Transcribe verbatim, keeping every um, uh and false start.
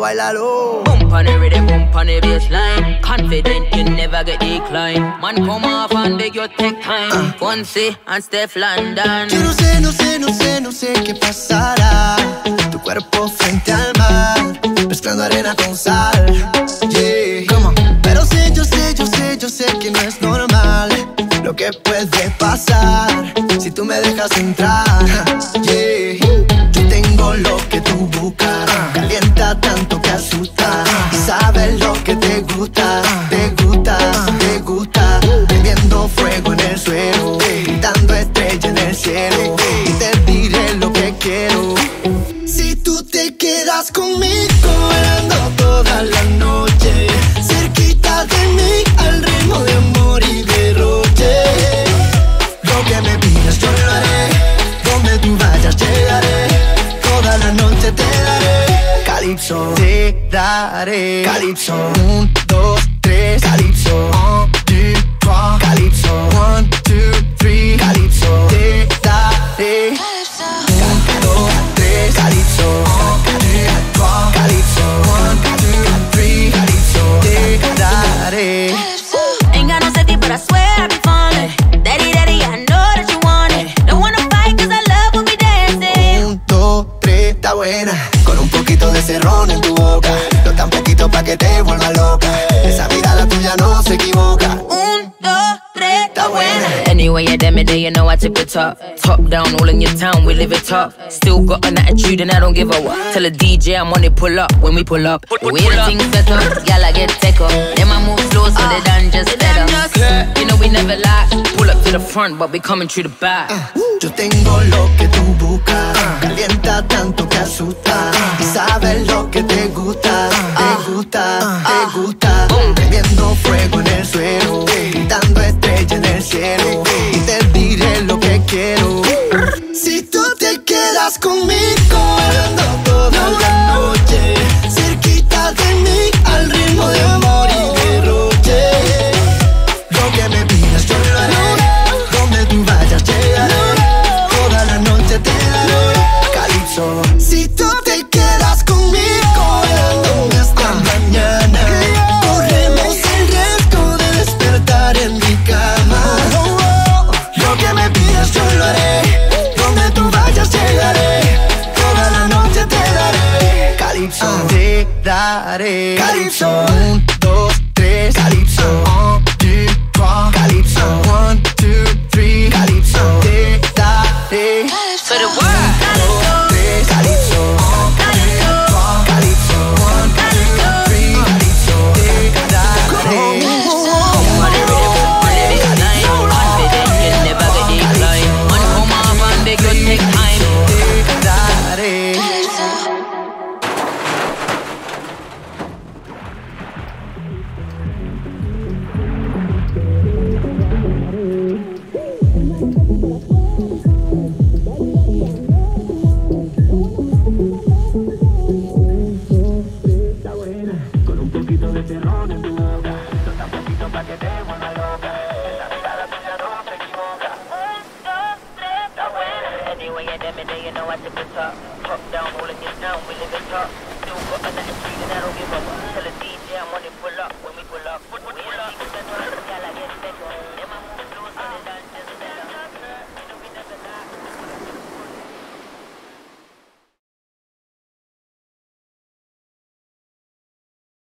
bailalo. Bump on the rhythm, bump on the bassline. Confident you never get decline. Man, come off and beg you take time. uh. Fonsi and Steph London. Yo no sé, no sé, no sé, no sé qué pasará. Tu cuerpo frente al mar, mezclando arena con sal. Yeah. Come on. Pero sé, yo sé, yo sé, yo sé que no es normal lo que puede pasar si tú me dejas entrar. Yeah. Yo tengo lo que tú buscas, calienta tanto que asusta. Sabes lo que te gusta, te gusta, te gusta. Prendiendo fuego en el suelo, gritando estrella en el cielo. Y te diré lo que quiero. Si tú te quedas conmigo, bailando toda la noche, cerquita de mí, al ritmo de amor y derroche. Lo que me pidas yo lo haré, donde tú vayas llegaré, toda la noche te daré. Calypso, te daré. Calypso, un, dos, tres. Calypso, un, two, trois. Calypso, one, two, three. Calypso, te daré. Un, dos, tres. Calypso, un, two, trois. Calypso, one, two, three. Calypso, te daré. Ain't got no safety, but I swear I be falling. Daddy, daddy, I know that you want it. Don't wanna fight, cause I love when we dancing. Un, dos, tres, está buena. Con un poquito de cerrón en tu boca. No tan poquito pa' que te vuelva loca. Esa mirada tuya no se equivoca. Un, dos, tres, está buena. Anyway, yeah, damn it, day, you know I tip it top. Top down, all in your town, we live it top. Still got an attitude and I don't give a what. Tell a D J I'm on it, pull up when we pull up. The way the things set up, y'all I get take up. Then I move slow so they done just better. You know we never lie. Pull up to the front, but we coming through the back. Yo tengo lo que tú buscas, calienta tanto que asusta. Y sabes lo que te gusta, te gusta, te gusta. Prendiendo fuego en el suelo, gritando estrella en el cielo. Y te diré lo que quiero. Si tú te quedas conmigo, bailando toda la noche, cerquita de mí, al ritmo de amor y derroche. Lo que me pidas yo lo haré, donde tú vayas llegaré, toda la noche te daré. Calypso, si tú te quedas conmigo, bailando hasta mañana, corremos el riesgo de despertar en mi cama. Lo que me pidas yo lo haré, donde tú vayas llegaré, toda la noche te daré. Calypso, te daré. Calypso, un, dos, tres. Calypso, un, two, trois. Calypso, one, two, three. Calypso, te daré. For the world. Calypso, un, two, trois. Calypso, one, two, three. Calypso, te daré. Bump on the rhythm, on the bassline. Confident you never get decline. Man, come off and beg you take time. Te daré. Con un poquito de terror en tu boca, no tan poquito pa' que te vuelva loca. Esa mirada tuya no se equivoca. Un, dos, tres, está buena. Anyway, yeah, damn it, day, you know I tip it top. Top down, all in your town, we live it top.